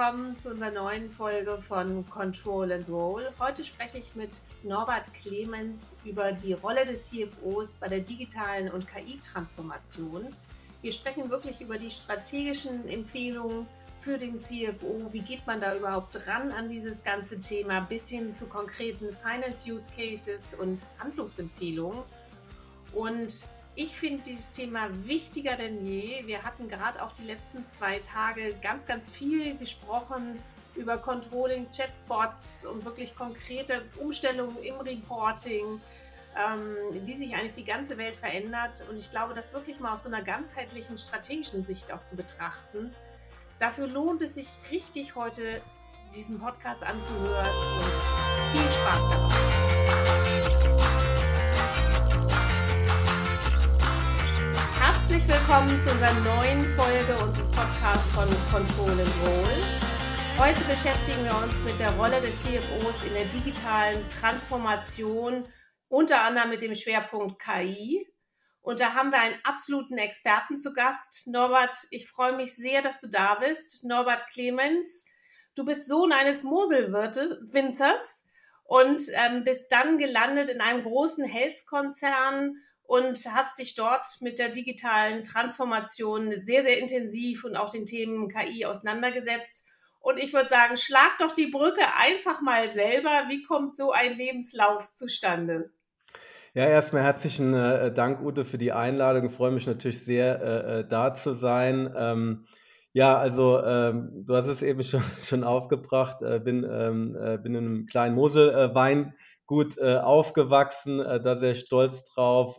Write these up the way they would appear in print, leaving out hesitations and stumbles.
willkommen zu unserer neuen Folge von Control and Roll. Heute spreche ich mit Norbert Clemens über die Rolle des CFOs bei der digitalen und KI-Transformation. Wir sprechen wirklich über die strategischen Empfehlungen für den CFO. Wie geht man da überhaupt ran an dieses ganze Thema, bis hin zu konkreten Finance-Use-Cases und Handlungsempfehlungen. Und ich finde dieses Thema wichtiger denn je. Wir hatten gerade auch die letzten 2 Tage ganz viel gesprochen über Controlling, Chatbots und wirklich konkrete Umstellungen im Reporting, wie sich eigentlich die ganze Welt verändert. Und ich glaube, das wirklich mal aus so einer ganzheitlichen strategischen Sicht auch zu betrachten. Dafür lohnt es sich richtig, heute diesen Podcast anzuhören und viel Spaß dabei. Herzlich willkommen zu unserer neuen Folge unseres Podcasts von Control and Roll. Heute beschäftigen wir uns mit der Rolle des CFOs in der digitalen Transformation, unter anderem mit dem Schwerpunkt KI. Und da haben wir einen absoluten Experten zu Gast. Norbert, ich freue mich sehr, dass du da bist. Norbert Clemens, du bist Sohn eines Moselwinzers und bist dann gelandet in einem großen Health-Konzern und hast dich dort mit der digitalen Transformation sehr intensiv und auch den Themen KI auseinandergesetzt. Und ich würde sagen, schlag doch die Brücke einfach mal selber. Wie kommt so ein Lebenslauf zustande? Ja, erstmal herzlichen Dank, Ute, für die Einladung. Ich freue mich natürlich sehr, da zu sein. Du hast es eben schon aufgebracht. Bin in einem kleinen Mosel-Weingut aufgewachsen, da sehr stolz drauf.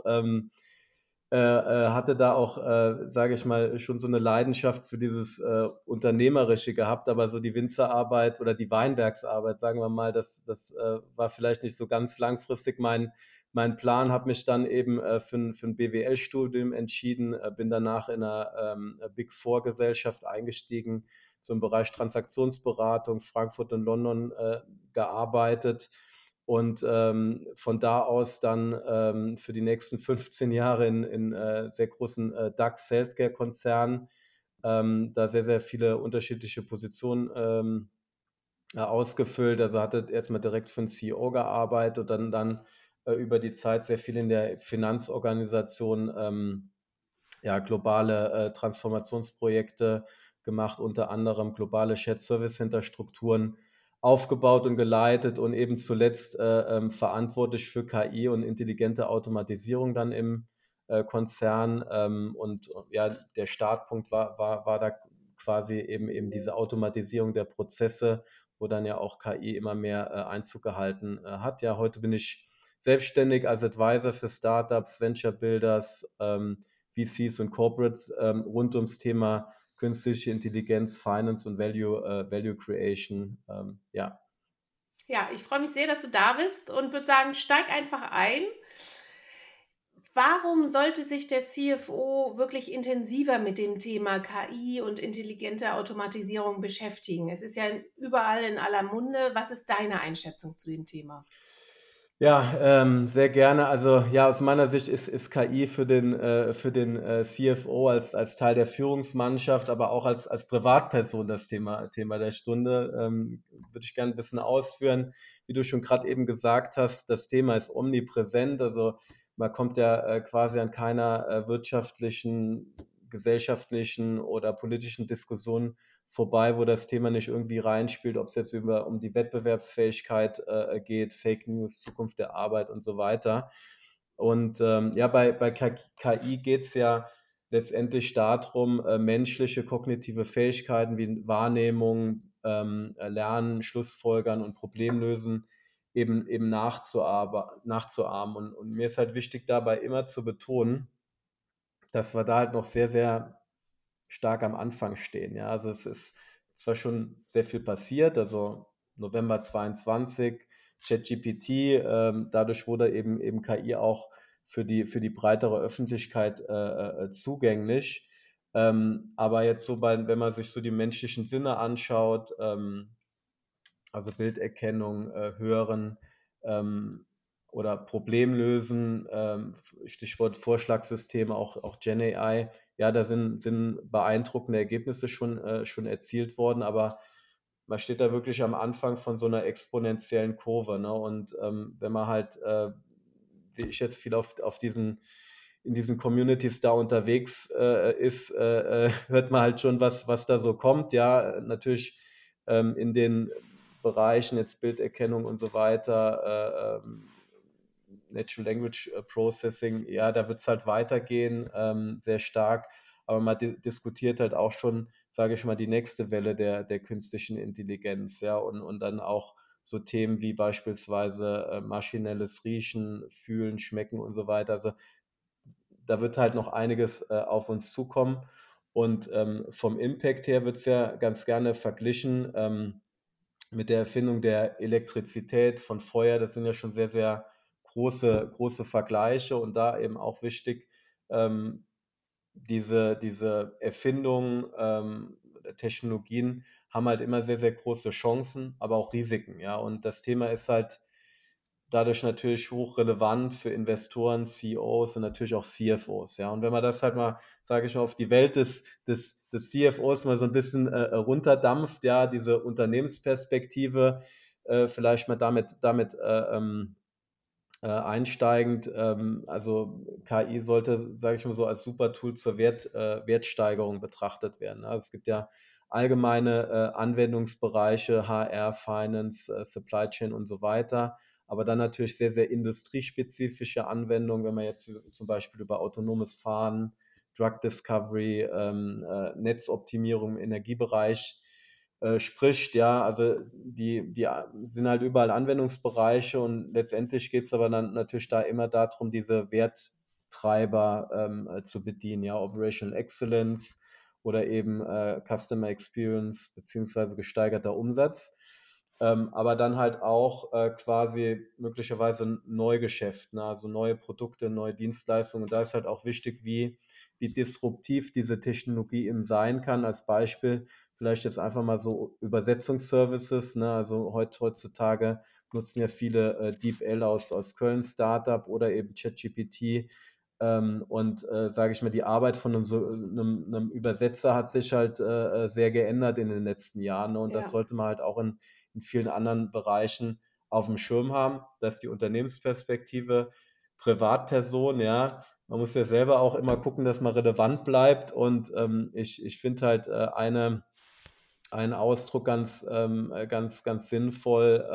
Hatte da auch, sage ich mal, schon so eine Leidenschaft für dieses Unternehmerische gehabt, aber so die Winzerarbeit oder die Weinbergsarbeit, sagen wir mal, das war vielleicht nicht so ganz langfristig mein Plan. Habe mich dann eben für ein BWL-Studium entschieden, bin danach in einer Big Four Gesellschaft eingestiegen, so im Bereich Transaktionsberatung, Frankfurt und London gearbeitet. Und von da aus dann für die nächsten 15 Jahre in sehr großen DAX Healthcare-Konzernen, da sehr viele unterschiedliche Positionen ausgefüllt. Also hatte erstmal direkt für den CEO gearbeitet und dann über die Zeit sehr viel in der Finanzorganisation, globale Transformationsprojekte gemacht, unter anderem globale Shared Service Center Strukturen aufgebaut und geleitet und eben zuletzt verantwortlich für KI und intelligente Automatisierung dann im Konzern. Der Startpunkt war da quasi eben diese Automatisierung der Prozesse, wo dann ja auch KI immer mehr Einzug gehalten hat. Ja, heute bin ich selbstständig als Advisor für Startups, Venture Builders, VCs und Corporates rund ums Thema künstliche Intelligenz, Finance und Value Creation. Ja, ich freue mich sehr, dass du da bist und würde sagen, steig einfach ein. Warum sollte sich der CFO wirklich intensiver mit dem Thema KI und intelligente Automatisierung beschäftigen? Es ist ja überall in aller Munde. Was ist deine Einschätzung zu dem Thema? Ja, sehr gerne. Also ja, aus meiner Sicht ist KI für den CFO als Teil der Führungsmannschaft, aber auch als Privatperson das Thema der Stunde. Würde ich gerne ein bisschen ausführen. Wie du schon gerade eben gesagt hast, das Thema ist omnipräsent. Also man kommt ja quasi an keiner wirtschaftlichen, gesellschaftlichen oder politischen Diskussion vorbei, wo das Thema nicht irgendwie reinspielt, ob es jetzt um die Wettbewerbsfähigkeit geht, Fake News, Zukunft der Arbeit und so weiter. Und bei KI geht es ja letztendlich darum, menschliche kognitive Fähigkeiten wie Wahrnehmung, Lernen, Schlussfolgern und Problemlösen eben nachzuahmen. Und mir ist halt wichtig dabei immer zu betonen, dass wir da halt noch sehr stark am Anfang stehen. Ja, also es ist zwar schon sehr viel passiert, also November 22, ChatGPT, dadurch wurde eben KI auch für die breitere Öffentlichkeit zugänglich. Aber jetzt so wenn man sich so die menschlichen Sinne anschaut, also Bilderkennung, Hören oder Problemlösen, Stichwort Vorschlagssysteme, auch GenAI, ja, da sind beeindruckende Ergebnisse schon erzielt worden, aber man steht da wirklich am Anfang von so einer exponentiellen Kurve, ne? Und wenn man halt, wie ich jetzt viel auf in diesen Communities da unterwegs ist, hört man halt schon, was da so kommt. Ja, natürlich in den Bereichen jetzt Bilderkennung und so weiter, Natural Language Processing, ja, da wird es halt weitergehen, sehr stark. Aber man diskutiert halt auch schon, sage ich mal, die nächste Welle der künstlichen Intelligenz, ja, und dann auch so Themen wie beispielsweise maschinelles Riechen, Fühlen, Schmecken und so weiter. Also da wird halt noch einiges auf uns zukommen. Und vom Impact her wird es ja ganz gerne verglichen mit der Erfindung der Elektrizität von Feuer. Das sind ja schon sehr, sehr große Vergleiche und da eben auch wichtig, ähm, diese Erfindungen der Technologien haben halt immer sehr, sehr große Chancen, aber auch Risiken. Ja? Und das Thema ist halt dadurch natürlich hochrelevant für Investoren, CEOs und natürlich auch CFOs. Ja? Und wenn man das halt mal, sage ich mal, auf die Welt des CFOs mal so ein bisschen runterdampft, ja, diese Unternehmensperspektive, vielleicht mal damit einsteigend, also KI sollte, sage ich mal so, als super Tool zur Wertsteigerung betrachtet werden. Also es gibt ja allgemeine Anwendungsbereiche, HR, Finance, Supply Chain und so weiter, aber dann natürlich sehr, sehr industriespezifische Anwendungen, wenn man jetzt zum Beispiel über autonomes Fahren, Drug Discovery, Netzoptimierung im Energiebereich spricht, ja, also die sind halt überall Anwendungsbereiche und letztendlich geht es aber dann natürlich da immer darum, diese Werttreiber zu bedienen, ja, Operational Excellence oder eben Customer Experience beziehungsweise gesteigerter Umsatz, aber dann halt auch quasi möglicherweise ein Neugeschäft, ne, also neue Produkte, neue Dienstleistungen. Und da ist halt auch wichtig, wie disruptiv diese Technologie eben sein kann. Als Beispiel vielleicht jetzt einfach mal so Übersetzungsservices, ne? Also heutzutage nutzen ja viele DeepL aus Köln Startup oder eben ChatGPT. Und sage ich mal, die Arbeit von einem Übersetzer hat sich halt sehr geändert in den letzten Jahren. Ne? Und das Ja. sollte man halt auch in vielen anderen Bereichen auf dem Schirm haben, dass die Unternehmensperspektive Privatperson, ja, man muss ja selber auch immer gucken, dass man relevant bleibt. Und ich finde halt einen Ausdruck ganz sinnvoll,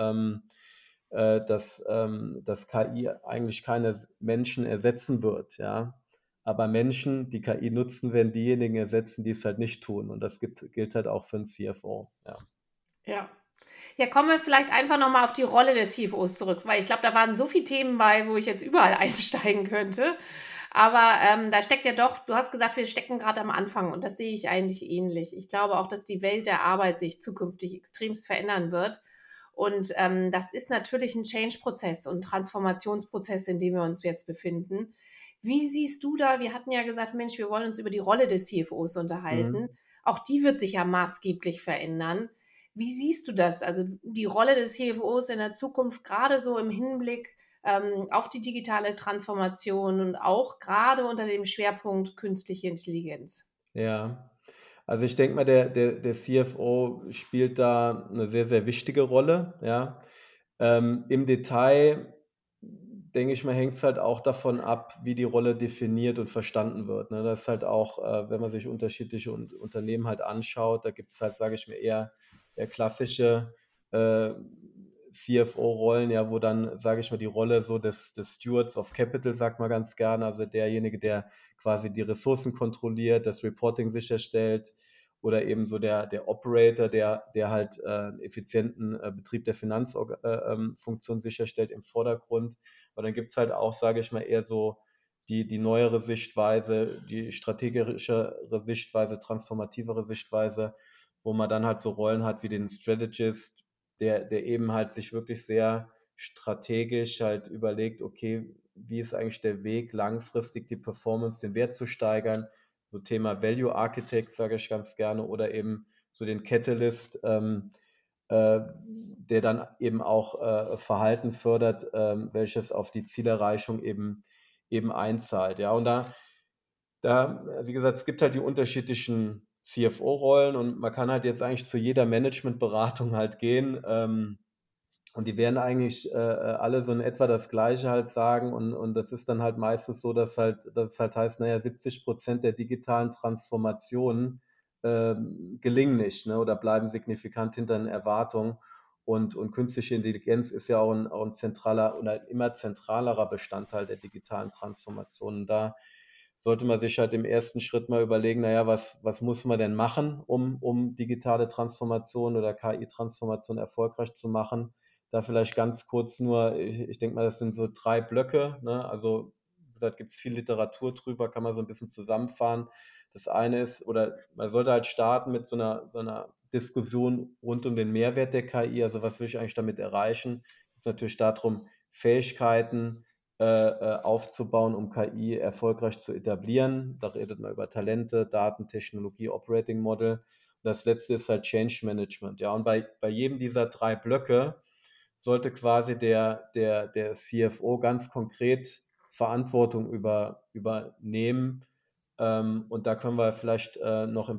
dass KI eigentlich keine Menschen ersetzen wird, ja. Aber Menschen, die KI nutzen, werden diejenigen ersetzen, die es halt nicht tun. Und das gilt halt auch für einen CFO, ja. Ja. Ja, kommen wir vielleicht einfach noch mal auf die Rolle des CFOs zurück, weil ich glaube, da waren so viele Themen bei, wo ich jetzt überall einsteigen könnte. Aber da steckt ja doch, du hast gesagt, wir stecken gerade am Anfang und das sehe ich eigentlich ähnlich. Ich glaube auch, dass die Welt der Arbeit sich zukünftig extremst verändern wird. Und das ist natürlich ein Change-Prozess und Transformationsprozess, in dem wir uns jetzt befinden. Wie siehst du da, wir hatten ja gesagt, Mensch, wir wollen uns über die Rolle des CFOs unterhalten. Mhm. Auch die wird sich ja maßgeblich verändern. Wie siehst du das? Also die Rolle des CFOs in der Zukunft, gerade so im Hinblick auf die digitale Transformation und auch gerade unter dem Schwerpunkt künstliche Intelligenz. Ja, also ich denke mal, der CFO spielt da eine sehr, sehr wichtige Rolle, ja. Im Detail, denke ich mal, hängt es halt auch davon ab, wie die Rolle definiert und verstanden wird. Ne? Das ist halt auch, wenn man sich unterschiedliche Unternehmen halt anschaut, da gibt es halt, sage ich mal, eher klassische äh, CFO-Rollen, ja, wo dann, sage ich mal, die Rolle so des Stewards of Capital, sagt man ganz gerne, also derjenige, der quasi die Ressourcen kontrolliert, das Reporting sicherstellt oder eben so der Operator, der halt einen effizienten Betrieb der Finanzfunktion sicherstellt im Vordergrund. Aber dann gibt es halt auch, sage ich mal, eher so die neuere Sichtweise, die strategischere Sichtweise, transformativere Sichtweise, wo man dann halt so Rollen hat wie den Strategist, der eben halt sich wirklich sehr strategisch halt überlegt, okay, wie ist eigentlich der Weg, langfristig die Performance, den Wert zu steigern. So Thema Value Architect sage ich ganz gerne oder eben so den Catalyst, der dann eben auch Verhalten fördert, welches auf die Zielerreichung eben einzahlt. Ja, und wie gesagt, es gibt halt die unterschiedlichen CFO-Rollen und man kann halt jetzt eigentlich zu jeder Managementberatung halt gehen. Und die werden eigentlich alle so in etwa das Gleiche halt sagen und das ist dann halt meistens so, dass es halt heißt, naja, 70% der digitalen Transformationen gelingen nicht, ne, oder bleiben signifikant hinter den Erwartungen und künstliche Intelligenz ist ja auch ein zentraler oder ein immer zentralerer Bestandteil der digitalen Transformation. Und da sollte man sich halt im ersten Schritt mal überlegen, naja, was muss man denn machen, um digitale Transformation oder KI-Transformation erfolgreich zu machen? Da vielleicht ganz kurz nur, ich denke mal, das sind so 3 Blöcke, ne? Also da gibt es viel Literatur drüber, kann man so ein bisschen zusammenfahren. Das eine ist, oder man sollte halt starten mit so einer Diskussion rund um den Mehrwert der KI. Also was will ich eigentlich damit erreichen? Es geht natürlich darum, Fähigkeiten aufzubauen, um KI erfolgreich zu etablieren. Da redet man über Talente, Daten, Technologie, Operating Model. Und das letzte ist halt Change Management. Ja, und bei jedem dieser 3 Blöcke sollte quasi der CFO ganz konkret Verantwortung übernehmen. Und da können wir vielleicht noch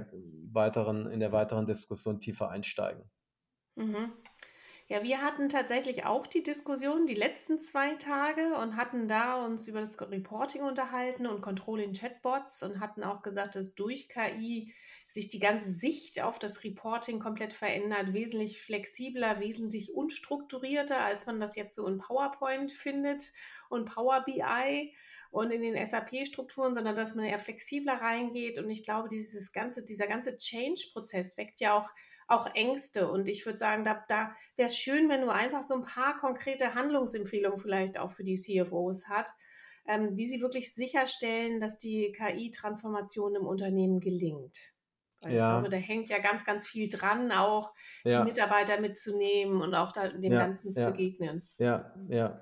in der weiteren Diskussion tiefer einsteigen. Mhm. Ja, wir hatten tatsächlich auch die Diskussion die letzten 2 Tage und hatten da uns über das Reporting unterhalten und Controlling-Chatbots und hatten auch gesagt, dass durch KI sich die ganze Sicht auf das Reporting komplett verändert, wesentlich flexibler, wesentlich unstrukturierter, als man das jetzt so in PowerPoint findet und Power BI und in den SAP-Strukturen, sondern dass man eher flexibler reingeht. Und ich glaube, dieser ganze Change-Prozess weckt ja auch Ängste. Und ich würde sagen, da wäre es schön, wenn du einfach so ein paar konkrete Handlungsempfehlungen vielleicht auch für die CFOs hat, wie sie wirklich sicherstellen, dass die KI-Transformation im Unternehmen gelingt. Weil ich glaube, Ja, da hängt ja ganz, ganz viel dran, auch die ja, Mitarbeiter mitzunehmen und auch da dem ja, Ganzen zu ja, begegnen. ja, ja.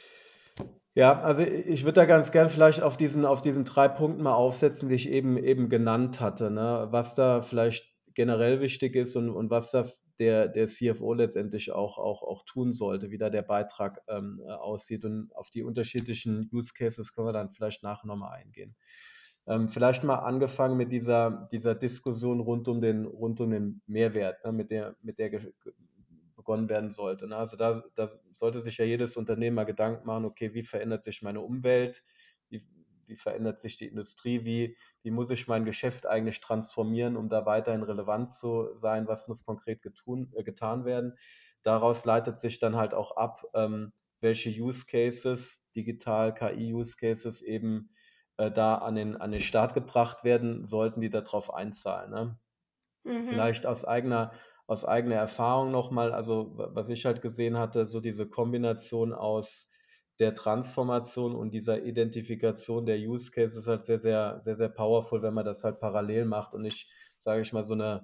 Ja, also ich würde da ganz gern vielleicht auf diesen 3 Punkten mal aufsetzen, die ich eben genannt hatte, ne? Was da vielleicht generell wichtig ist und was da der CFO letztendlich auch tun sollte, wie da der Beitrag aussieht. Und auf die unterschiedlichen Use Cases können wir dann vielleicht nachher nochmal eingehen. Vielleicht mal angefangen mit dieser Diskussion rund um den Mehrwert, ne, mit der begonnen werden sollte. Ne? Also da sollte sich ja jedes Unternehmen mal Gedanken machen, okay, wie verändert sich meine Umwelt, wie verändert sich die Industrie, wie muss ich mein Geschäft eigentlich transformieren, um da weiterhin relevant zu sein, was muss konkret getan werden. Daraus leitet sich dann halt auch ab, welche Use Cases, digital KI-Use Cases eben da an den Start gebracht werden sollten, die darauf einzahlen. Ne? Mhm. Vielleicht aus eigener Erfahrung nochmal, also was ich halt gesehen hatte, so diese Kombination aus der Transformation und dieser Identifikation der Use Case ist halt sehr, sehr, sehr, sehr powerful, wenn man das halt parallel macht und nicht, sage ich mal,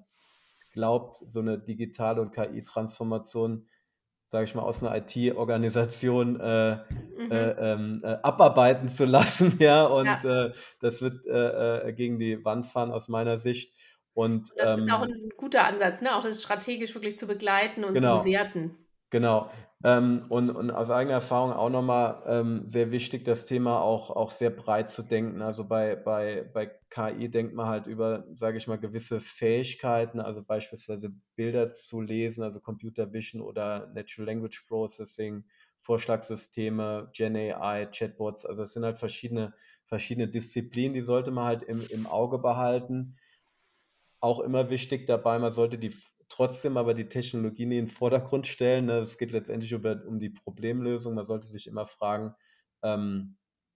so eine digitale und KI-Transformation, sage ich mal, aus einer IT-Organisation Mhm. abarbeiten zu lassen, ja, und Ja. das wird gegen die Wand fahren aus meiner Sicht. Und Und das ist auch ein guter Ansatz, ne? Auch das strategisch wirklich zu begleiten und zu genau, bewerten. genau. Und aus eigener Erfahrung auch nochmal sehr wichtig, das Thema auch sehr breit zu denken. Also bei KI denkt man halt über, sage ich mal, gewisse Fähigkeiten, also beispielsweise Bilder zu lesen, also Computer Vision oder Natural Language Processing, Vorschlagssysteme, Gen AI, Chatbots. Also es sind halt verschiedene Disziplinen, die sollte man halt im Auge behalten. Auch immer wichtig dabei, man sollte trotzdem aber die Technologie nie in den Vordergrund stellen. Ne? Es geht letztendlich um die Problemlösung. Man sollte sich immer fragen, ähm,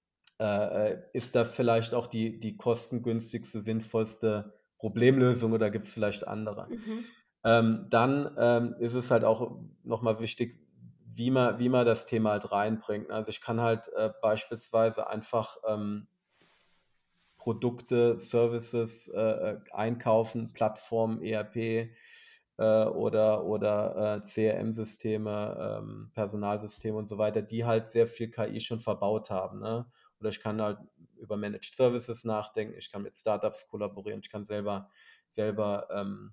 ist das vielleicht auch die kostengünstigste, sinnvollste Problemlösung oder gibt es vielleicht andere? Mhm. Dann ist es halt auch nochmal wichtig, wie man das Thema halt reinbringt. Also ich kann halt beispielsweise einfach Produkte, Services einkaufen, Plattformen, ERP oder CRM-Systeme, Personalsysteme und so weiter, die halt sehr viel KI schon verbaut haben. Ne? Oder ich kann halt über Managed Services nachdenken, ich kann mit Startups kollaborieren, ich kann selber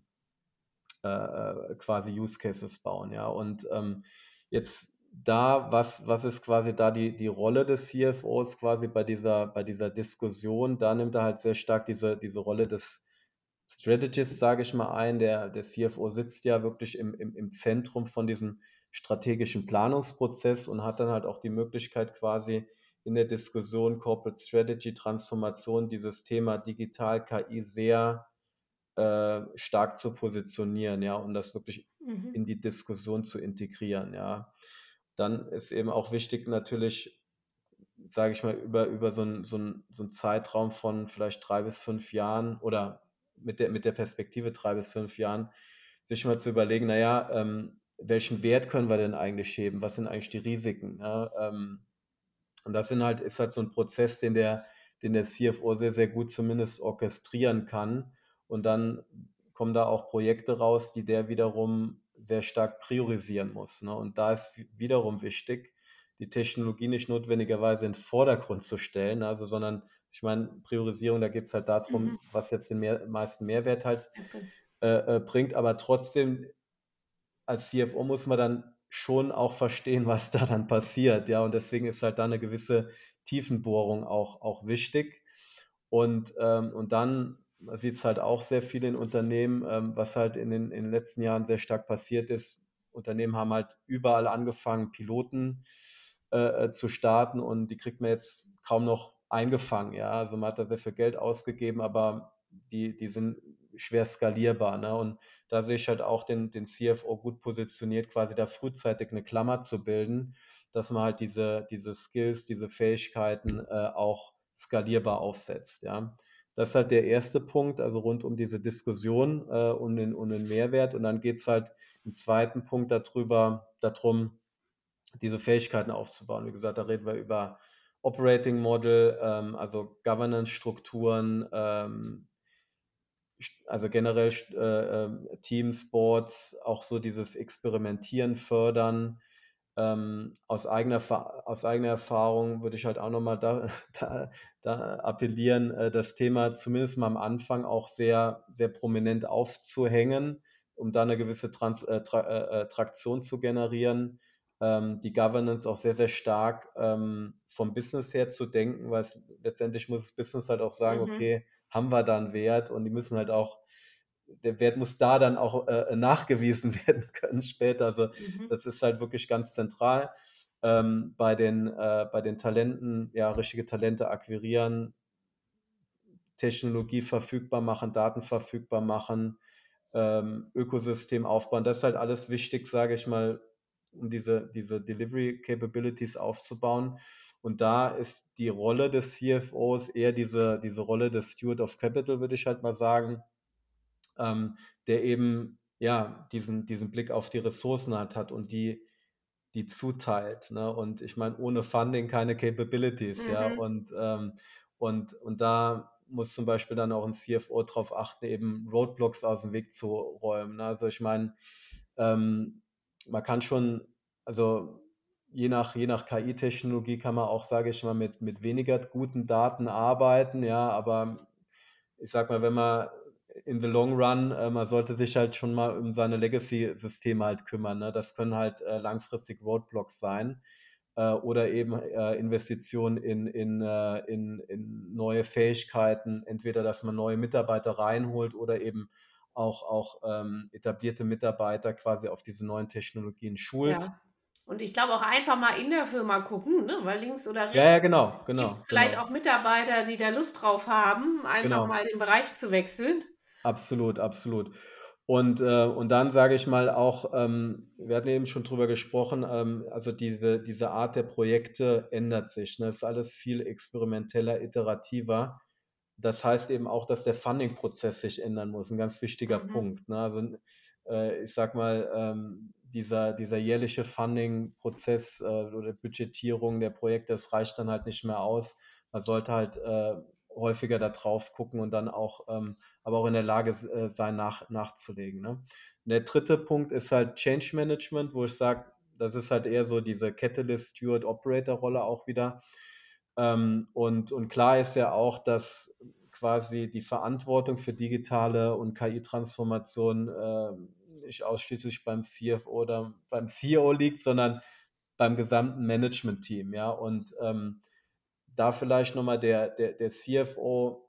quasi Use Cases bauen, ja. Und jetzt was ist quasi da die Rolle des CFOs quasi bei dieser Diskussion? Da nimmt er halt sehr stark diese Rolle des Strategist, sage ich mal, ein. Der CFO sitzt ja wirklich im Zentrum von diesem strategischen Planungsprozess und hat dann halt auch die Möglichkeit, quasi in der Diskussion Corporate Strategy, Transformation, dieses Thema Digital, KI sehr stark zu positionieren, ja, und das wirklich Mhm. in die Diskussion zu integrieren, ja. Dann ist eben auch wichtig natürlich, sage ich mal, über so 'n Zeitraum von vielleicht 3 bis 5 Jahren oder mit der Perspektive 3 bis 5 Jahren, sich mal zu überlegen, na ja, welchen Wert können wir denn eigentlich heben? Was sind eigentlich die Risiken, ja? Und das ist halt so ein Prozess, den der CFO sehr, sehr gut zumindest orchestrieren kann. Und dann kommen da auch Projekte raus, die der wiederum sehr stark priorisieren muss, ne? Und da ist wiederum wichtig, die Technologie nicht notwendigerweise in den Vordergrund zu stellen, also sondern ich meine, Priorisierung, da geht es halt Mhm. darum, was jetzt den meisten Mehrwert halt Okay. bringt, aber trotzdem als CFO muss man dann schon auch verstehen, was da dann passiert, ja, und deswegen ist halt da eine gewisse Tiefenbohrung auch wichtig. Und dann, man sieht es halt auch sehr viel in Unternehmen, was halt in den letzten Jahren sehr stark passiert ist. Unternehmen haben halt überall angefangen, Piloten zu starten und die kriegt man jetzt kaum noch eingefangen, ja. Also man hat da sehr viel Geld ausgegeben, aber die sind schwer skalierbar, ne? Und da sehe ich halt auch den CFO gut positioniert, quasi da frühzeitig eine Klammer zu bilden, dass man halt diese Skills, diese Fähigkeiten auch skalierbar aufsetzt. Ja. Das ist halt der erste Punkt, also rund um diese Diskussion um den Mehrwert. Und dann geht es halt im zweiten Punkt darum, diese Fähigkeiten aufzubauen. Wie gesagt, da reden wir über Operating Model, also Governance-Strukturen, also generell Teams, Boards, auch so dieses Experimentieren fördern. Aus eigener Erfahrung würde ich halt auch nochmal da appellieren, das Thema zumindest mal am Anfang auch sehr, sehr prominent aufzuhängen, um da eine gewisse Traktion zu generieren. Die Governance auch sehr, sehr stark vom Business her zu denken, weil letztendlich muss das Business halt auch sagen, Mhm. okay, haben wir da einen Wert und die müssen halt auch, der Wert muss da dann auch nachgewiesen werden können später. Also Mhm. das ist halt wirklich ganz zentral. Bei den Talenten, ja, richtige Talente akquirieren, Technologie verfügbar machen, Daten verfügbar machen, Ökosystem aufbauen. Das ist halt alles wichtig, sage ich mal, um diese Delivery Capabilities aufzubauen. Und da ist die Rolle des CFOs eher diese Rolle des Steward of Capital, würde ich halt mal sagen, der eben ja diesen Blick auf die Ressourcen hat und die zuteilt. Ne? Und ich meine, ohne Funding keine Capabilities, ja. Mhm. Und da muss zum Beispiel dann auch ein CFO darauf achten, eben Roadblocks aus dem Weg zu räumen. Ne? Also ich meine, ähm, man kann schon, also je nach KI-Technologie kann man auch, sage ich mal, mit weniger guten Daten arbeiten, ja, aber ich sag mal, wenn man in the long run, man sollte sich halt schon mal um seine Legacy-Systeme halt kümmern. Ne? Das können halt langfristig Roadblocks sein oder eben Investitionen in neue Fähigkeiten, entweder dass man neue Mitarbeiter reinholt oder eben auch etablierte Mitarbeiter quasi auf diese neuen Technologien schult. Ja. Und ich glaube auch einfach mal in der Firma gucken, ne? Weil links oder Ja, rechts ja, genau, gibt es genau, vielleicht genau, auch Mitarbeiter, die da Lust drauf haben, einfach genau. mal den Bereich zu wechseln. Absolut, absolut. Und dann sage ich mal auch, wir hatten eben schon drüber gesprochen, also diese Art der Projekte ändert sich. Ne? Es ist alles viel experimenteller, iterativer. Das heißt eben auch, dass der Funding-Prozess sich ändern muss. Ein ganz wichtiger Mhm. Punkt. Ne? Also ich sag mal, dieser jährliche Funding-Prozess oder Budgetierung der Projekte, das reicht dann halt nicht mehr aus. Man sollte halt häufiger da drauf gucken und dann auch aber auch in der Lage sein, nachzulegen. Ne? Und der dritte Punkt ist halt Change Management, wo ich sage, das ist halt eher so diese Catalyst Steward Operator Rolle auch wieder. Und klar ist ja auch, dass quasi die Verantwortung für digitale und KI-Transformation nicht ausschließlich beim CFO oder beim CEO liegt, sondern beim gesamten Management-Team. Ja? Und da vielleicht nochmal der CFO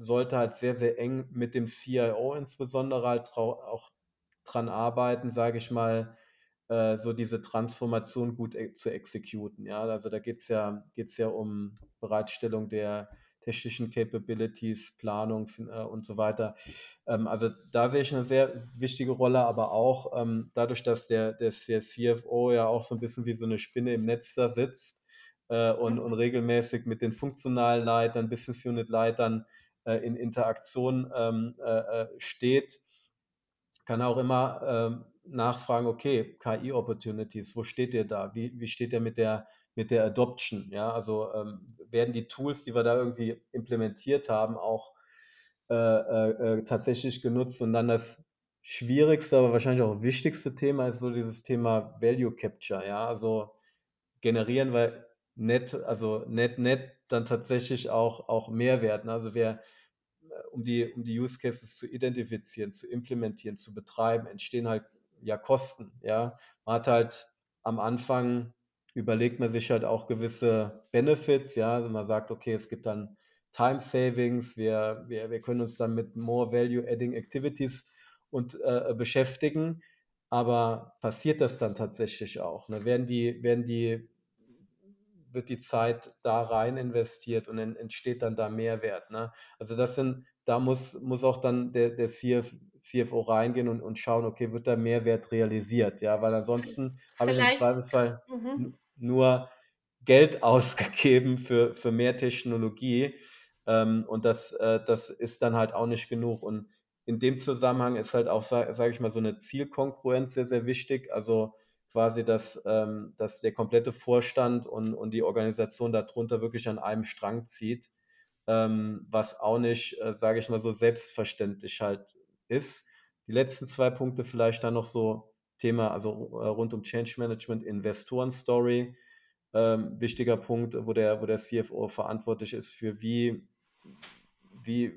sollte halt sehr, sehr eng mit dem CIO insbesondere halt auch dran arbeiten, sage ich mal, so diese Transformation gut zu exekuten. Ja, also da geht's ja um Bereitstellung der technischen Capabilities, Planung und so weiter. Also da sehe ich eine sehr wichtige Rolle, aber auch dadurch, dass der CFO ja auch so ein bisschen wie so eine Spinne im Netz da sitzt und Mhm. regelmäßig mit den funktionalen Leitern, Business Unit Leitern in Interaktion steht, kann auch immer nachfragen, okay, KI-Opportunities, wo steht ihr da? Wie steht ihr mit der Adoption? Ja, also werden die Tools, die wir da irgendwie implementiert haben, auch tatsächlich genutzt? Und dann das schwierigste, aber wahrscheinlich auch wichtigste Thema ist so dieses Thema Value Capture. Ja, also generieren wir net dann tatsächlich auch Mehrwert. Ne? Also um die Use Cases zu identifizieren, zu implementieren, zu betreiben, entstehen halt ja Kosten. Ja, man hat halt am Anfang überlegt man sich halt auch gewisse Benefits. Ja, also man sagt, okay, es gibt dann Time Savings, wir können uns dann mit more Value Adding Activities beschäftigen. Aber passiert das dann tatsächlich auch? Ne? Wird die Zeit da rein investiert und dann entsteht dann da Mehrwert. Ne? Also da muss auch dann der CFO reingehen und schauen, okay, wird da Mehrwert realisiert? Ja, weil ansonsten habe ich im Vielleicht, Zweifelsfall mhm. nur Geld ausgegeben für mehr Technologie und das ist dann halt auch nicht genug. Und in dem Zusammenhang ist halt auch, sage ich mal, so eine Zielkongruenz sehr, sehr wichtig. Also quasi, dass der komplette Vorstand und die Organisation darunter wirklich an einem Strang zieht, was auch nicht, sage ich mal, so selbstverständlich halt ist. Die letzten zwei Punkte vielleicht dann noch so Thema, also rund um Change Management, Investoren-Story. Wichtiger Punkt, wo der CFO verantwortlich ist für wie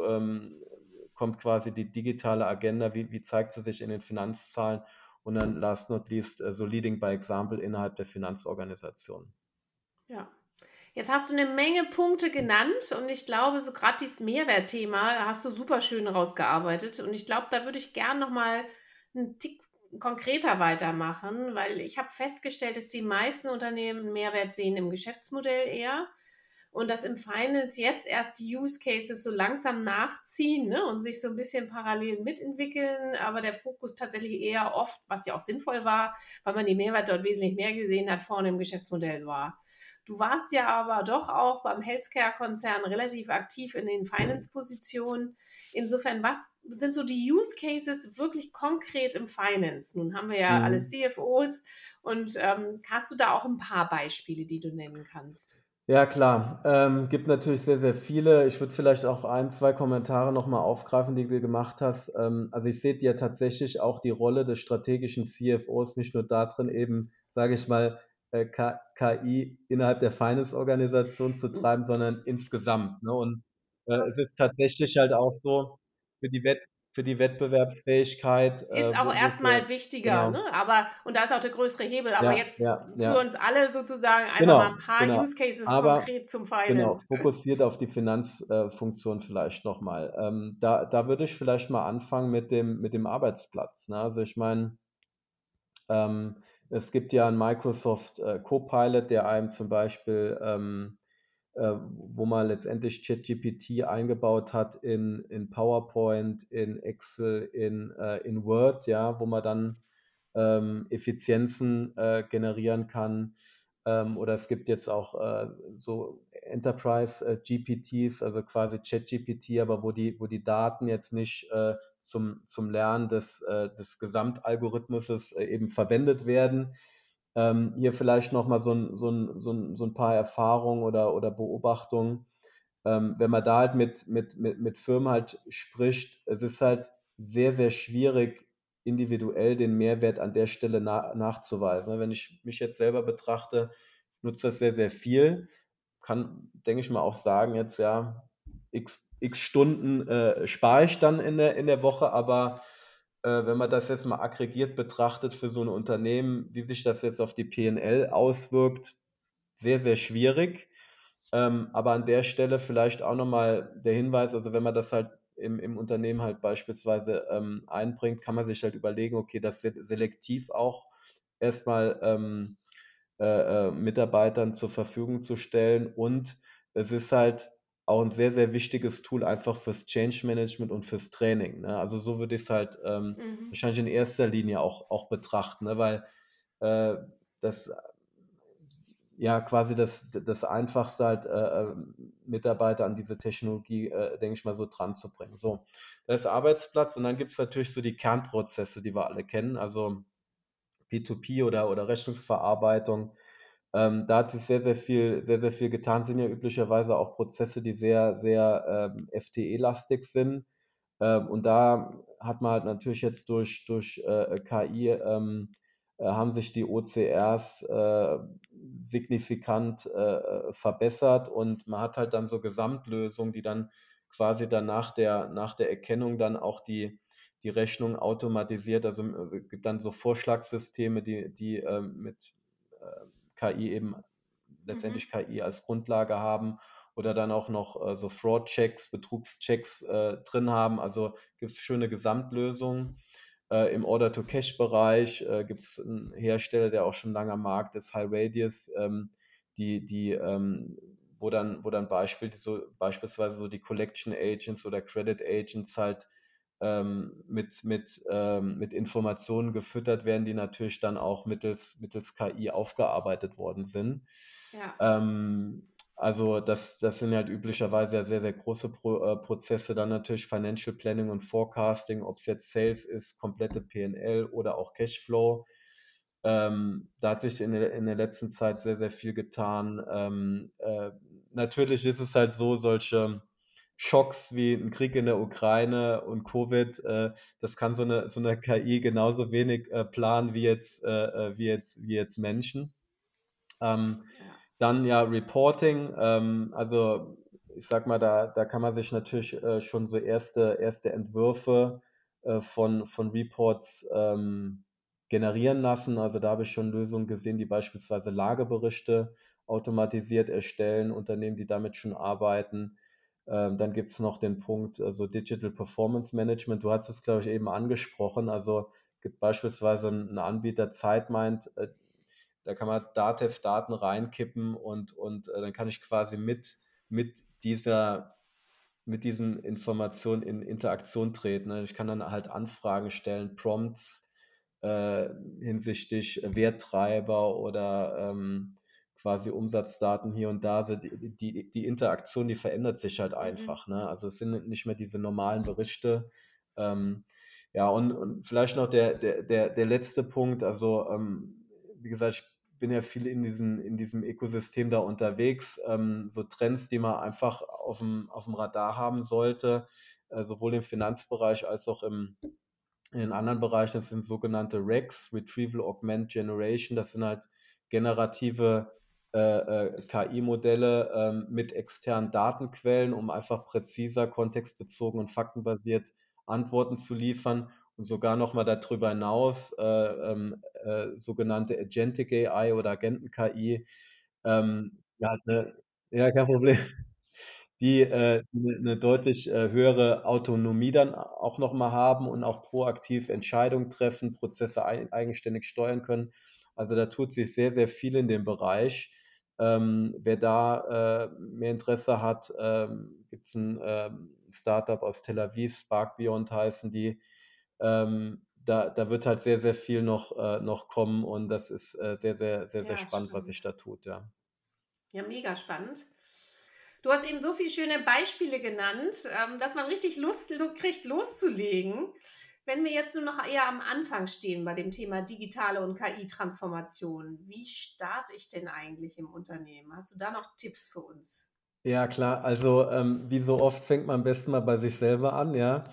kommt quasi die digitale Agenda, wie zeigt sie sich in den Finanzzahlen und dann last not least so leading by example innerhalb der Finanzorganisation. Ja. Jetzt hast du eine Menge Punkte genannt und ich glaube, so gerade dieses Mehrwertthema hast du super schön rausgearbeitet und ich glaube, da würde ich gern noch mal 'n Tick konkreter weitermachen, weil ich habe festgestellt, dass die meisten Unternehmen 'n Mehrwert sehen im Geschäftsmodell eher und dass im Finance jetzt erst die Use Cases so langsam nachziehen, ne, und sich so ein bisschen parallel mitentwickeln, aber der Fokus tatsächlich eher oft, was ja auch sinnvoll war, weil man die Mehrwert dort wesentlich mehr gesehen hat, vorne im Geschäftsmodell war. Du warst ja aber doch auch beim Healthcare-Konzern relativ aktiv in den Finance-Positionen. Insofern, was sind so die Use Cases wirklich konkret im Finance? Nun haben wir ja alle Mhm. CFOs und hast du da auch ein paar Beispiele, die du nennen kannst? Ja, klar. Gibt natürlich sehr, sehr viele. Ich würde vielleicht auch ein, zwei Kommentare nochmal aufgreifen, die du gemacht hast. Also ich sehe ja tatsächlich auch die Rolle des strategischen CFOs nicht nur darin, eben, sage ich mal, KI innerhalb der Finance-Organisation zu treiben, sondern insgesamt. Ne? Und es ist tatsächlich halt auch so für die für die Wettbewerbsfähigkeit, Ist auch erstmal wichtiger, ne? genau, Aber und da ist auch der größere Hebel, aber ja, jetzt ja, für ja, uns alle sozusagen einfach mal ein genau, paar genau. Use Cases Aber konkret zum genau, Finance. fokussiert auf die Finanzfunktion vielleicht nochmal. Da würde ich vielleicht mal anfangen mit dem Arbeitsplatz. Ne? Also ich meine, ähm, es gibt ja einen Microsoft Copilot, der einem zum Beispiel, wo man letztendlich ChatGPT eingebaut hat in PowerPoint, in Excel, in Word, ja, wo man dann Effizienzen generieren kann. Oder es gibt jetzt auch so Enterprise GPTs, also quasi ChatGPT, aber wo die Daten jetzt nicht zum Lernen des Gesamtalgorithmuses eben verwendet werden. Hier vielleicht nochmal so ein paar Erfahrungen oder Beobachtungen. Wenn man da halt mit Firmen halt spricht, es ist halt sehr, sehr schwierig, individuell den Mehrwert an der Stelle nachzuweisen. Wenn ich mich jetzt selber betrachte, nutze das sehr, sehr viel. Kann, denke ich mal, auch sagen, jetzt ja, x Stunden spare ich dann in der Woche, aber wenn man das jetzt mal aggregiert betrachtet für so ein Unternehmen, wie sich das jetzt auf die P&L auswirkt, sehr, sehr schwierig. Aber an der Stelle vielleicht auch nochmal der Hinweis, also wenn man das halt im Unternehmen halt beispielsweise einbringt, kann man sich halt überlegen, okay, das selektiv auch erstmal Mitarbeitern zur Verfügung zu stellen. Und es ist halt auch ein sehr, sehr wichtiges Tool einfach fürs Change Management und fürs Training. Ne? Also so würde ich es halt Mhm. wahrscheinlich in erster Linie auch betrachten, ne? Weil äh, das ja quasi das Einfachste halt Mitarbeiter an diese Technologie, denke ich mal, so dran zu bringen. So, da ist Arbeitsplatz und dann gibt es natürlich so die Kernprozesse, die wir alle kennen, also P2P oder Rechnungsverarbeitung. Da hat sich sehr, sehr viel getan. Sind ja üblicherweise auch Prozesse, die sehr, sehr FTE-lastig sind. Und da hat man halt natürlich jetzt durch KI haben sich die OCRs signifikant verbessert und man hat halt dann so Gesamtlösungen, die dann quasi dann nach der Erkennung dann auch die Rechnung automatisiert, also gibt dann so Vorschlagssysteme, die mit KI eben Mhm. letztendlich KI als Grundlage haben oder dann auch noch so Fraud-Checks, Betrugschecks drin haben. Also gibt es schöne Gesamtlösungen. Im Order-to-Cash-Bereich gibt es einen Hersteller, der auch schon lange am Markt ist, High Radius, wo dann beispielsweise so die Collection Agents oder Credit Agents halt mit Informationen gefüttert werden, die natürlich dann auch mittels KI aufgearbeitet worden sind. Ja. Also das sind halt üblicherweise ja sehr, sehr große Prozesse. Dann natürlich Financial Planning und Forecasting, ob es jetzt Sales ist, komplette P&L oder auch Cashflow. Da hat sich in der letzten Zeit sehr, sehr viel getan. Natürlich ist es halt so, solche Schocks wie ein Krieg in der Ukraine und Covid, das kann so eine KI genauso wenig planen wie jetzt Menschen. Ähm, Ja. Dann ja Reporting, also ich sag mal, da kann man sich natürlich schon so erste Entwürfe von Reports generieren lassen. Also da habe ich schon Lösungen gesehen, die beispielsweise Lageberichte automatisiert erstellen, Unternehmen, die damit schon arbeiten. Dann gibt es noch den Punkt, also Digital Performance Management. Du hast es, glaube ich, eben angesprochen. Also gibt beispielsweise einen Anbieter Zeitmind, da kann man Datev-Daten reinkippen und dann kann ich quasi mit dieser, mit diesen Informationen in Interaktion treten. Ne? Ich kann dann halt Anfragen stellen, Prompts hinsichtlich Werttreiber oder quasi Umsatzdaten hier und da. Also die Interaktion, die verändert sich halt Mhm. einfach. Ne? Also es sind nicht mehr diese normalen Berichte. Ähm, ja, und vielleicht noch der letzte Punkt. Also, wie gesagt, ich bin ja viel in diesem Ökosystem da unterwegs. So Trends, die man einfach auf dem Radar haben sollte, sowohl im Finanzbereich als auch in den anderen Bereichen. Das sind sogenannte RAGs, Retrieval Augment Generation. Das sind halt generative KI-Modelle mit externen Datenquellen, um einfach präziser, kontextbezogen und faktenbasiert Antworten zu liefern und sogar nochmal darüber hinaus sogenannte Agentic AI oder Agenten-KI. Ja, ja, kein Problem, die 'ne deutlich höhere Autonomie dann auch noch mal haben und auch proaktiv Entscheidungen treffen, Prozesse eigenständig steuern können. Also, da tut sich sehr, sehr viel in dem Bereich. Wer da mehr Interesse hat, gibt's 'n Startup aus Tel Aviv, Spark Beyond heißen die. Da wird halt sehr, sehr viel noch kommen und das ist sehr, sehr, sehr, sehr Ja, spannend, was sich spannend. da tut, ja. Ja, mega spannend. Du hast eben so viele schöne Beispiele genannt, dass man richtig Lust kriegt, loszulegen. Wenn wir jetzt nur noch eher am Anfang stehen bei dem Thema digitale und KI-Transformation, wie starte ich denn eigentlich im Unternehmen? Hast du da noch Tipps für uns? Ja, klar. Also, wie so oft fängt man am besten mal bei sich selber an, ja.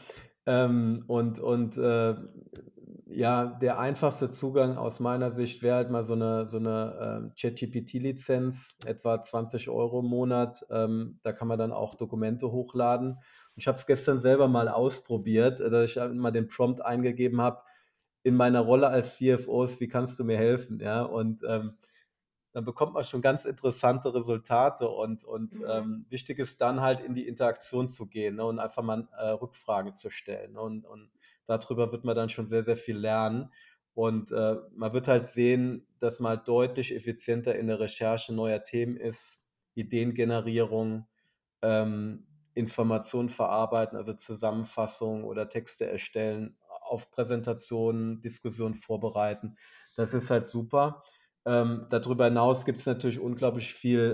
Ja, der einfachste Zugang aus meiner Sicht wäre halt mal so eine ChatGPT-Lizenz, etwa 20 € im Monat. Da kann man dann auch Dokumente hochladen. Und ich habe es gestern selber mal ausprobiert, dass ich halt mal den Prompt eingegeben habe, in meiner Rolle als CFO, wie kannst du mir helfen? Ja, und dann bekommt man schon ganz interessante Resultate und Mhm. wichtig ist dann halt in die Interaktion zu gehen, ne, und einfach mal Rückfragen zu stellen, ne, und darüber wird man dann schon sehr, sehr viel lernen. Und man wird halt sehen, dass man halt deutlich effizienter in der Recherche neuer Themen ist, Ideengenerierung, ähm, Informationen verarbeiten, also Zusammenfassungen oder Texte erstellen, auf Präsentationen, Diskussionen vorbereiten. Das ist halt super. Darüber hinaus gibt es natürlich unglaublich viel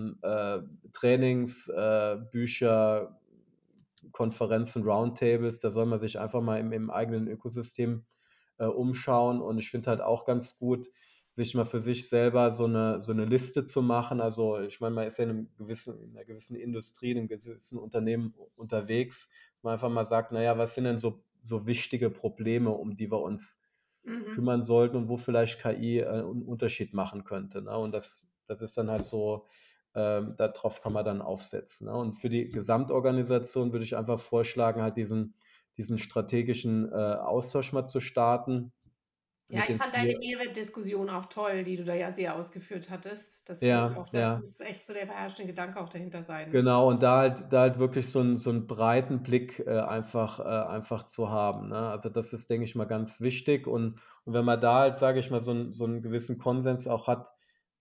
Trainings, Bücher, Konferenzen, Roundtables. Da soll man sich einfach mal im eigenen Ökosystem umschauen. Und ich finde halt auch ganz gut, sich mal für sich selber so eine Liste zu machen. Also ich meine, man ist ja in einer gewissen Industrie, in einem gewissen Unternehmen unterwegs, man einfach mal sagt, naja, was sind denn so wichtige Probleme, um die wir uns Mhm. kümmern sollten und wo vielleicht KI einen Unterschied machen könnte. Ne? Und das ist dann halt so, darauf kann man dann aufsetzen. Ne? Und für die Gesamtorganisation würde ich einfach vorschlagen, halt diesen strategischen Austausch mal zu starten Ja, mit ich den fand deine vier. Mehrwertdiskussion auch toll, die du da ja sehr ausgeführt hattest. Das finde ich Ja, auch, das ja. muss echt so der beherrschende Gedanke auch dahinter sein. Genau, und da halt wirklich so 'n breiten Blick, einfach zu haben, ne? Also, das ist, denke ich mal, ganz wichtig und wenn man da halt, sage ich mal, so 'n gewissen Konsens auch hat,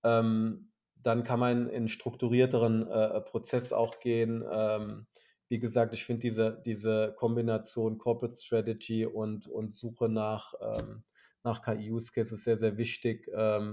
dann kann man in 'n strukturierteren, Prozess auch gehen. Wie gesagt, ich finde diese Kombination Corporate Strategy und Suche nach KI-Use Cases sehr, sehr wichtig.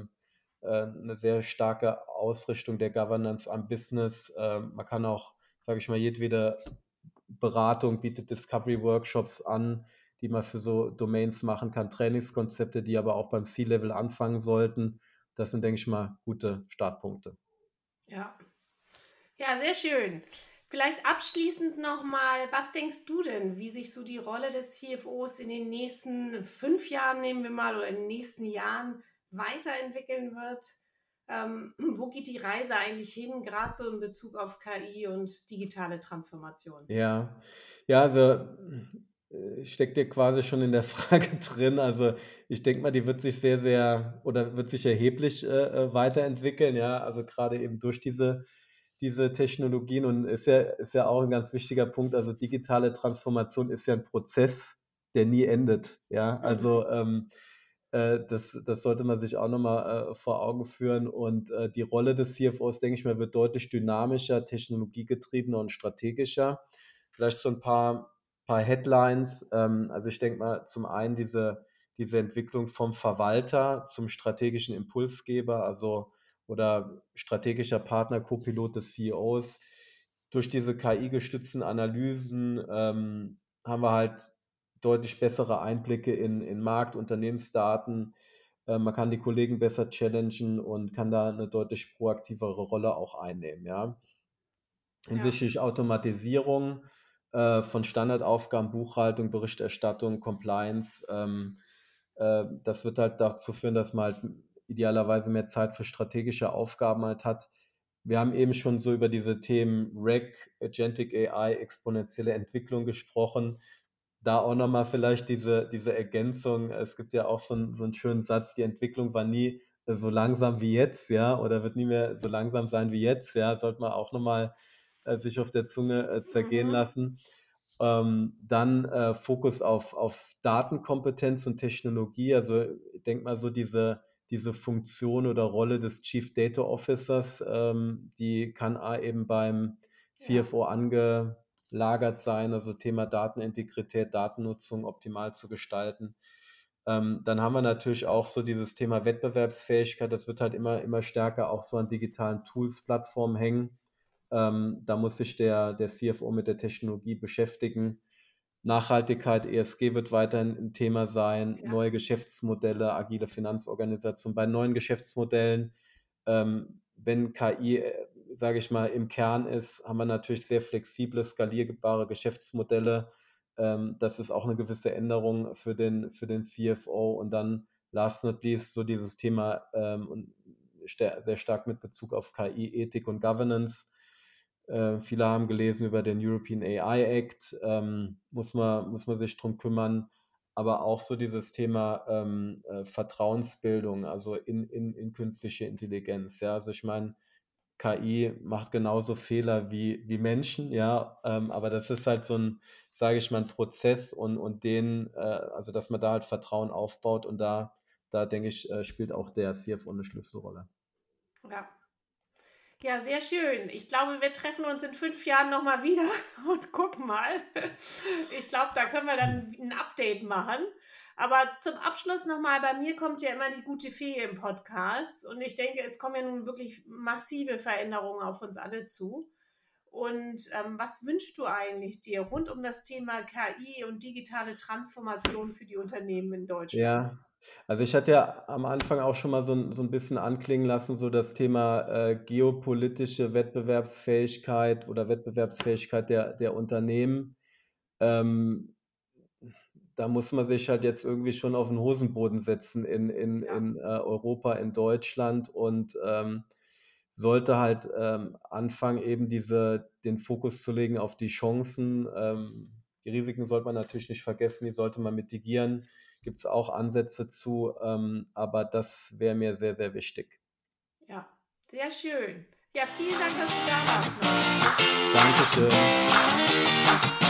'Ne sehr starke Ausrichtung der Governance am Business. Man kann auch, sage ich mal, jedwede Beratung bietet Discovery-Workshops an, die man für so Domains machen kann, Trainingskonzepte, die aber auch beim C-Level anfangen sollten. Das sind, denke ich mal, gute Startpunkte. Ja. Ja, sehr schön. Vielleicht abschließend noch mal, was denkst du denn, wie sich so die Rolle des CFOs in den nächsten 5 Jahren, nehmen wir mal, oder in den nächsten Jahren weiterentwickeln wird? Wo geht die Reise eigentlich hin, gerade so in Bezug auf KI und digitale Transformation? Ja, ja, also steckt dir quasi schon in der Frage drin. Also ich denke mal, die wird sich sehr, sehr oder wird sich erheblich weiterentwickeln, ja, also gerade eben durch diese Technologien und ist ja auch ein ganz wichtiger Punkt. Also digitale Transformation ist ja ein Prozess, der nie endet, ja. Mhm. Also das sollte man sich auch nochmal vor Augen führen. Und die Rolle des CFOs, denke ich mal, wird deutlich dynamischer, technologiegetriebener und strategischer. Vielleicht so ein paar Headlines. Also ich denke mal, zum einen diese Entwicklung vom Verwalter zum strategischen Impulsgeber, also oder strategischer Partner, Co-Pilot des CEOs. Durch diese KI-gestützten Analysen haben wir halt deutlich bessere Einblicke in Markt, Unternehmensdaten. Man kann die Kollegen besser challengen und kann da eine deutlich proaktivere Rolle auch einnehmen, ja. Ja, Hinsichtlich Automatisierung von Standardaufgaben, Buchhaltung, Berichterstattung, Compliance, das wird halt dazu führen, dass man halt idealerweise mehr Zeit für strategische Aufgaben halt hat. Wir haben eben schon so über diese Themen RAG, Agentic AI, exponentielle Entwicklung gesprochen. Da auch nochmal vielleicht diese Ergänzung. Es gibt ja auch so einen schönen Satz, die Entwicklung war nie so langsam wie jetzt, ja, oder wird nie mehr so langsam sein wie jetzt, ja, sollte man auch nochmal sich auf der Zunge zergehen mhm. lassen. Dann Fokus auf Datenkompetenz und Technologie. Also ich denke mal so diese Funktion oder Rolle des Chief Data Officers, die kann eben beim Ja, CFO angelagert sein, also Thema Datenintegrität, Datennutzung optimal zu gestalten. Dann haben wir natürlich auch so dieses Thema Wettbewerbsfähigkeit, das wird halt immer stärker auch so an digitalen Tools, Plattformen hängen. Da muss sich der CFO mit der Technologie beschäftigen. Nachhaltigkeit, ESG wird weiterhin ein Thema sein, ja, neue Geschäftsmodelle, agile Finanzorganisation. Bei neuen Geschäftsmodellen, wenn KI, sage ich mal, im Kern ist, haben wir natürlich sehr flexible, skalierbare Geschäftsmodelle. Das ist auch eine gewisse Änderung für den CFO. Und dann last not least so dieses Thema und sehr stark mit Bezug auf KI, Ethik und Governance. Viele haben gelesen über den European AI Act, muss man sich drum kümmern. aber auch so dieses Thema Vertrauensbildung, also in künstliche Intelligenz. Ja, also ich meine, KI macht genauso Fehler wie Menschen, ja, aber das ist halt so ein, sage ich mal, ein Prozess und also dass man da halt Vertrauen aufbaut und da denke ich, spielt auch der CFO eine Schlüsselrolle. Ja. Ja, sehr schön. Ich glaube, wir treffen uns in 5 Jahren nochmal wieder und gucken mal. Ich glaube, da können wir dann ein Update machen. Aber zum Abschluss nochmal, bei mir kommt ja immer die gute Fee im Podcast. Und ich denke, es kommen ja nun wirklich massive Veränderungen auf uns alle zu. Und was wünschst du eigentlich dir rund um das Thema KI und digitale Transformation für die Unternehmen in Deutschland? Ja, also ich hatte ja am Anfang auch schon mal so ein bisschen anklingen lassen, so das Thema geopolitische Wettbewerbsfähigkeit oder Wettbewerbsfähigkeit der Unternehmen. Ähm, Da muss man sich halt jetzt irgendwie schon auf den Hosenboden setzen Ja, in Europa, in Deutschland und sollte halt anfangen, eben den Fokus zu legen auf die Chancen. Die Risiken sollte man natürlich nicht vergessen, die sollte man mitigieren. Gibt es auch Ansätze zu, aber das wäre mir sehr, sehr wichtig. ja, sehr schön. Ja, vielen Dank, dass du da warst, Norbert. Dankeschön.